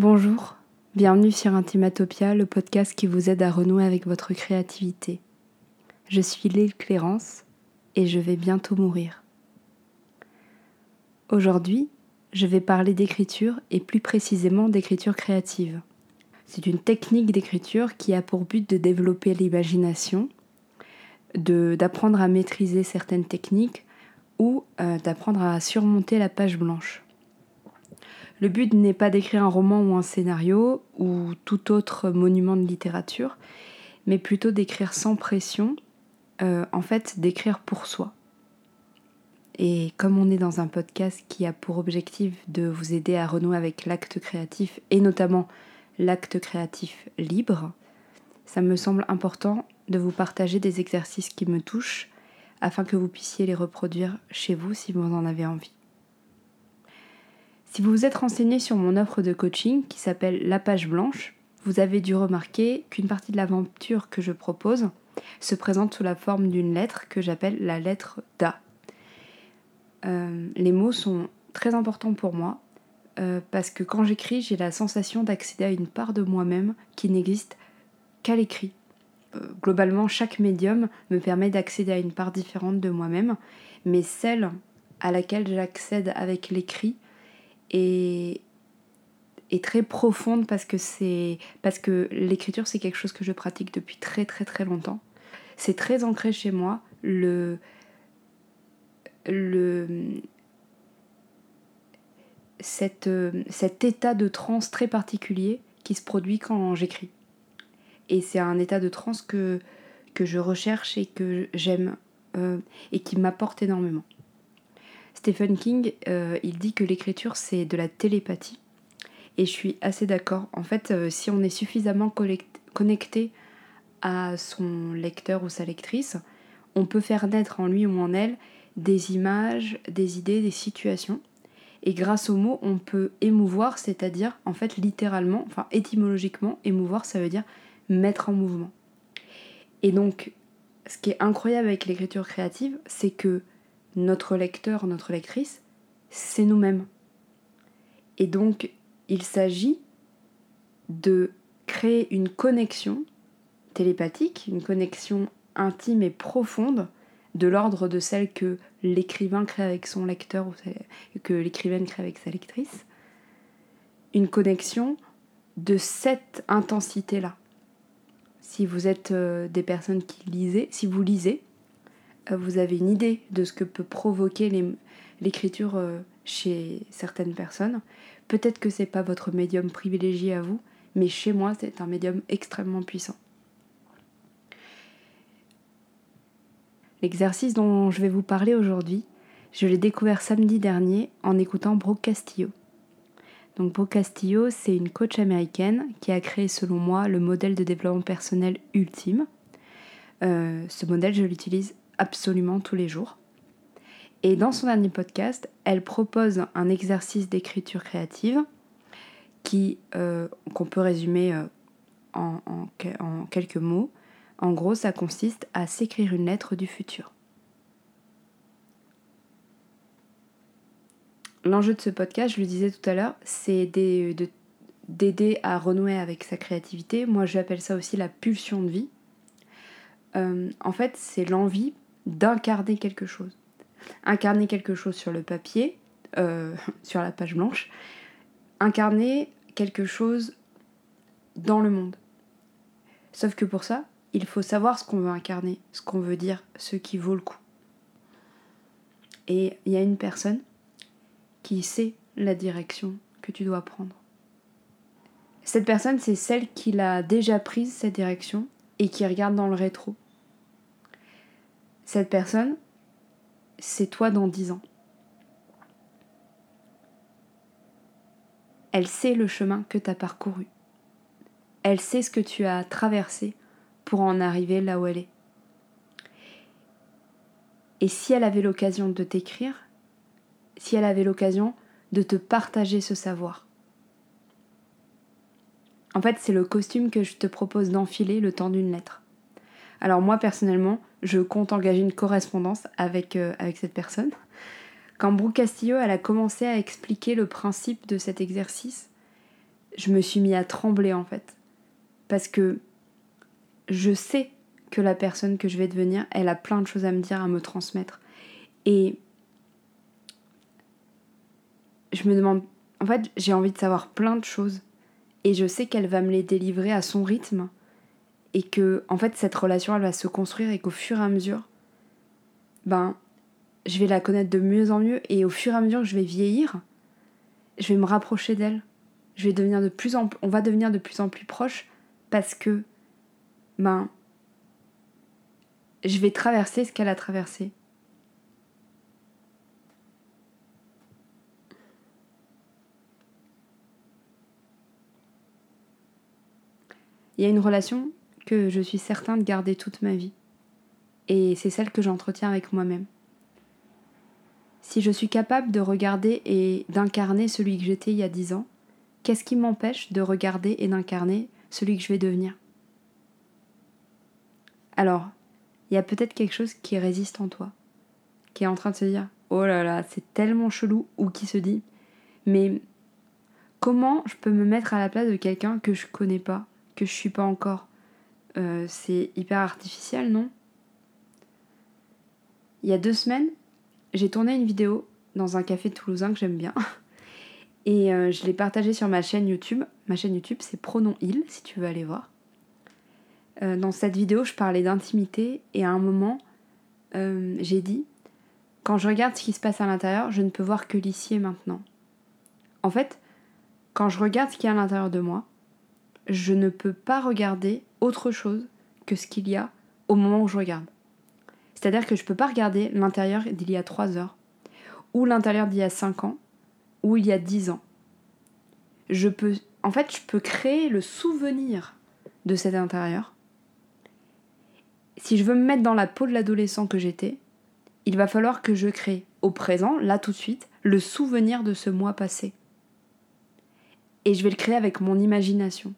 Bonjour, bienvenue sur Intimatopia, le podcast qui vous aide à renouer avec votre créativité. Je suis Léle Clérance et je vais bientôt mourir. Aujourd'hui, je vais parler d'écriture et plus précisément d'écriture créative. C'est une technique d'écriture qui a pour but de développer l'imagination, d'apprendre à maîtriser certaines techniques ou d'apprendre à surmonter la page blanche. Le but n'est pas d'écrire un roman ou un scénario ou tout autre monument de littérature, mais plutôt d'écrire sans pression, d'écrire pour soi. Et comme on est dans un podcast qui a pour objectif de vous aider à renouer avec l'acte créatif, et notamment l'acte créatif libre, ça me semble important de vous partager des exercices qui me touchent, afin que vous puissiez les reproduire chez vous si vous en avez envie. Si vous vous êtes renseigné sur mon offre de coaching qui s'appelle La Page Blanche, vous avez dû remarquer qu'une partie de l'aventure que je propose se présente sous la forme d'une lettre que j'appelle la lettre d'A. Les mots sont très importants pour moi parce que quand j'écris, j'ai la sensation d'accéder à une part de moi-même qui n'existe qu'à l'écrit. Globalement, chaque médium me permet d'accéder à une part différente de moi-même, mais celle à laquelle j'accède avec l'écrit est très profonde parce que l'écriture c'est quelque chose que je pratique depuis très très très longtemps. C'est très ancré chez moi cet état de transe très particulier qui se produit quand j'écris. Et c'est un état de transe que je recherche et que j'aime et qui m'apporte énormément. Stephen King, il dit que l'écriture c'est de la télépathie. Et je suis assez d'accord. En fait, si on est suffisamment connecté à son lecteur ou sa lectrice, on peut faire naître en lui ou en elle des images, des idées, des situations. Et grâce aux mots, on peut émouvoir, c'est-à-dire, en fait, littéralement, étymologiquement, émouvoir, ça veut dire mettre en mouvement. Et donc, ce qui est incroyable avec l'écriture créative, c'est que notre lecteur, notre lectrice, c'est nous-mêmes. Et donc, il s'agit de créer une connexion télépathique, une connexion intime et profonde de l'ordre de celle que l'écrivain crée avec son lecteur ou que l'écrivaine crée avec sa lectrice. Une connexion de cette intensité-là. Si vous êtes des personnes qui lisez, si vous lisez, vous avez une idée de ce que peut provoquer l'écriture chez certaines personnes. Peut-être que c'est pas votre médium privilégié à vous, mais chez moi c'est un médium extrêmement puissant. L'exercice dont je vais vous parler aujourd'hui, je l'ai découvert samedi dernier en écoutant Brooke Castillo. Donc Brooke Castillo, c'est une coach américaine qui a créé selon moi le modèle de développement personnel ultime. Ce modèle, je l'utilise absolument tous les jours. Et dans son dernier podcast, elle propose un exercice d'écriture créative qu'on peut résumer en quelques mots. En gros, ça consiste à s'écrire une lettre du futur. L'enjeu de ce podcast, je le disais tout à l'heure, c'est d'aider à renouer avec sa créativité. Moi, j'appelle ça aussi la pulsion de vie. En fait, c'est l'envie d'incarner quelque chose. Incarner quelque chose sur le papier, sur la page blanche. Incarner quelque chose dans le monde. Sauf que pour ça, il faut savoir ce qu'on veut incarner, ce qu'on veut dire, ce qui vaut le coup. Et il y a une personne qui sait la direction que tu dois prendre. Cette personne, c'est celle qui l'a déjà prise, cette direction, et qui regarde dans le rétro. Cette personne, c'est toi dans 10 ans. Elle sait le chemin que tu as parcouru. Elle sait ce que tu as traversé pour en arriver là où elle est. Et si elle avait l'occasion de t'écrire, si elle avait l'occasion de te partager ce savoir. En fait, c'est le costume que je te propose d'enfiler le temps d'une lettre. Alors moi, personnellement, je compte engager une correspondance avec cette personne. Quand Brooke Castillo elle a commencé à expliquer le principe de cet exercice, je me suis mis à trembler en fait. Parce que je sais que la personne que je vais devenir, elle a plein de choses à me dire, à me transmettre. Et je me demande, en fait, j'ai envie de savoir plein de choses. Et je sais qu'elle va me les délivrer à son rythme. Et que, en fait, cette relation, elle va se construire et qu'au fur et à mesure, je vais la connaître de mieux en mieux. Et au fur et à mesure que je vais vieillir, je vais me rapprocher d'elle. On va devenir de plus en plus proches parce que, je vais traverser ce qu'elle a traversé. Il y a une relation que je suis certaine de garder toute ma vie. Et c'est celle que j'entretiens avec moi-même. Si je suis capable de regarder et d'incarner celui que j'étais il y a 10 ans, qu'est-ce qui m'empêche de regarder et d'incarner celui que je vais devenir ? Alors, il y a peut-être quelque chose qui résiste en toi, qui est en train de se dire « Oh là là, c'est tellement chelou » ou qui se dit « Mais comment je peux me mettre à la place de quelqu'un que je connais pas, que je suis pas encore ? C'est hyper artificiel, non ?» Il y a 2 semaines, j'ai tourné une vidéo dans un café toulousain que j'aime bien. Et je l'ai partagée sur ma chaîne YouTube. Ma chaîne YouTube, c'est Pronom Il, si tu veux aller voir. Dans cette vidéo, je parlais d'intimité. Et à un moment, j'ai dit « Quand je regarde ce qui se passe à l'intérieur, je ne peux voir que l'ici et maintenant. » En fait, quand je regarde ce qu'il y a à l'intérieur de moi, je ne peux pas regarder autre chose que ce qu'il y a au moment où je regarde. C'est-à-dire que je ne peux pas regarder l'intérieur d'il y a 3 heures, ou l'intérieur d'il y a 5 ans, ou il y a 10 ans. Je peux créer le souvenir de cet intérieur. Si je veux me mettre dans la peau de l'adolescent que j'étais, il va falloir que je crée au présent, là tout de suite, le souvenir de ce mois passé. Et je vais le créer avec mon imagination.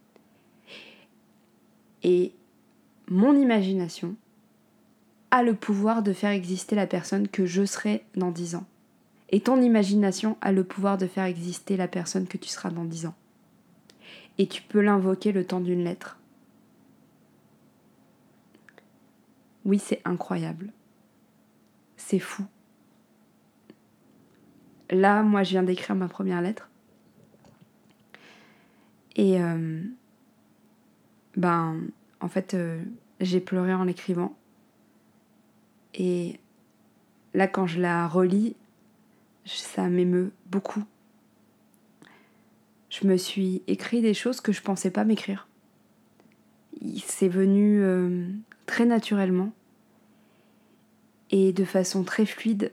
Et mon imagination a le pouvoir de faire exister la personne que je serai dans 10 ans. Et ton imagination a le pouvoir de faire exister la personne que tu seras dans 10 ans. Et tu peux l'invoquer le temps d'une lettre. Oui, c'est incroyable. C'est fou. Là, moi, je viens d'écrire ma première lettre. Et en fait, j'ai pleuré en l'écrivant. Et là, quand je la relis, ça m'émeut beaucoup. Je me suis écrit des choses que je pensais pas m'écrire. C'est venu très naturellement et de façon très fluide.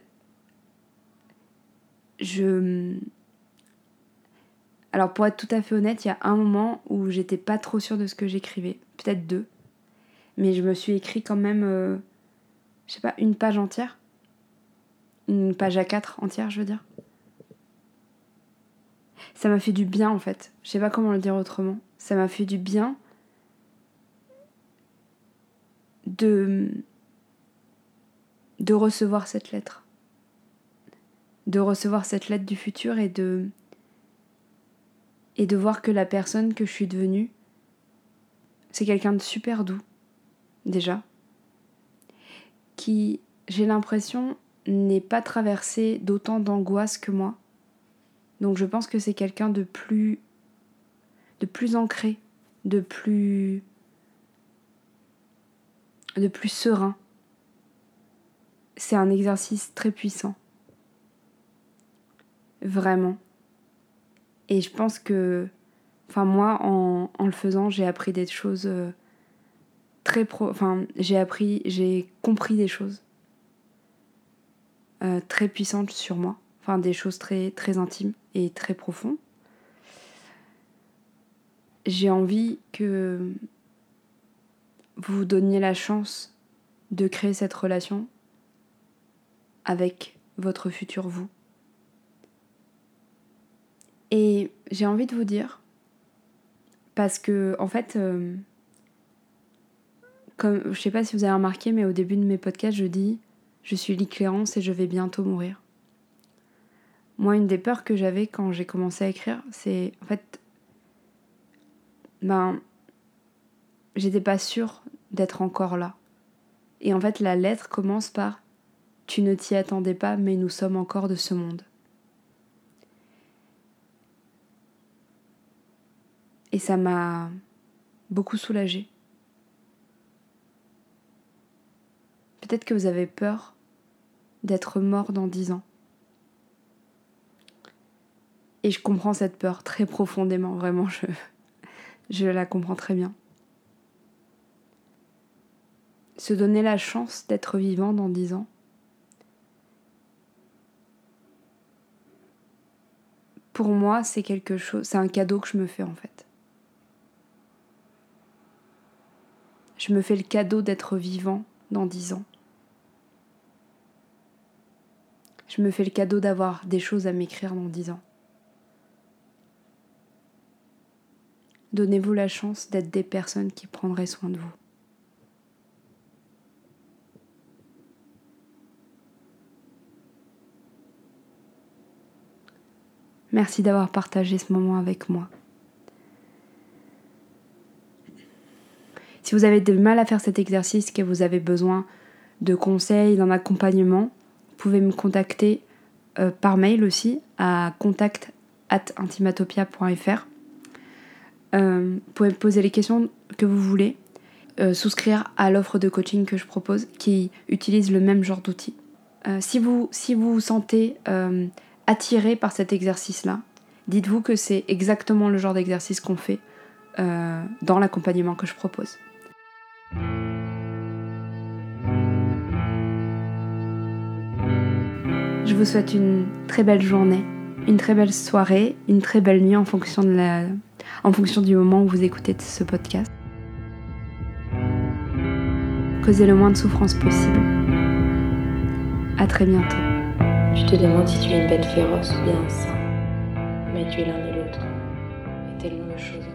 Alors pour être tout à fait honnête, il y a un moment où j'étais pas trop sûre de ce que j'écrivais, peut-être 2, mais je me suis écrit quand même, une page entière, une page A4 entière, je veux dire. Ça m'a fait du bien en fait, je sais pas comment le dire autrement. Ça m'a fait du bien de recevoir cette lettre. De recevoir cette lettre du futur et de voir que la personne que je suis devenue, c'est quelqu'un de super doux, déjà, qui, j'ai l'impression, n'est pas traversé d'autant d'angoisse que moi. Donc je pense que c'est quelqu'un de plus ancré, de plus serein. C'est un exercice très puissant. Vraiment. Et je pense que, moi, en le faisant, j'ai appris des choses j'ai compris des choses très puissantes sur moi. Des choses très, très intimes et très profondes. J'ai envie que vous vous donniez la chance de créer cette relation avec votre futur vous. Et j'ai envie de vous dire, parce que en fait, comme je sais pas si vous avez remarqué, mais au début de mes podcasts, je dis je suis Lie-Clérance et je vais bientôt mourir. Moi, une des peurs que j'avais quand j'ai commencé à écrire, c'est en fait j'étais pas sûre d'être encore là. Et en fait, la lettre commence par « Tu ne t'y attendais pas, mais nous sommes encore de ce monde ». Et ça m'a beaucoup soulagée. Peut-être que vous avez peur d'être mort dans 10 ans. Et je comprends cette peur très profondément, vraiment, je la comprends très bien. Se donner la chance d'être vivant dans 10 ans, pour moi, c'est quelque chose, c'est un cadeau que je me fais en fait. Je me fais le cadeau d'être vivant dans 10 ans. Je me fais le cadeau d'avoir des choses à m'écrire dans 10 ans. Donnez-vous la chance d'être des personnes qui prendraient soin de vous. Merci d'avoir partagé ce moment avec moi. Si vous avez du mal à faire cet exercice, que vous avez besoin de conseils, d'un accompagnement, vous pouvez me contacter par mail aussi à contact@intimatopia.fr. Vous pouvez me poser les questions que vous voulez, souscrire à l'offre de coaching que je propose qui utilise le même genre d'outils. Si vous vous sentez attiré par cet exercice-là, dites-vous que c'est exactement le genre d'exercice qu'on fait dans l'accompagnement que je propose. Je vous souhaite une très belle journée, une très belle soirée, une très belle nuit en fonction du moment où vous écoutez ce podcast. Causez le moins de souffrance possible. À très bientôt. Tu te demandes si tu es une bête féroce ou bien un saint, mais tu es l'un et l'autre, et tellement de choses.